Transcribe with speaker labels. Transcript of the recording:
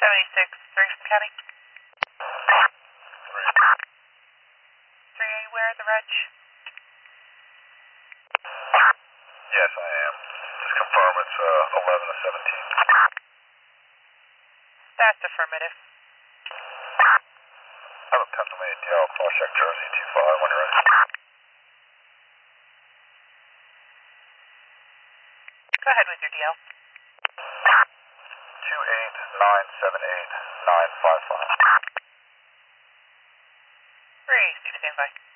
Speaker 1: 76, Ferguson County. 3A, where are the reg?
Speaker 2: Yes, I am. Just confirm it's 11 to 17.
Speaker 1: That's affirmative.
Speaker 2: I have a Pennsylvania DL, cross check Jersey 25 when you're ready.
Speaker 1: Go ahead with your DL.
Speaker 2: 28978 955.
Speaker 1: 3A, stand by.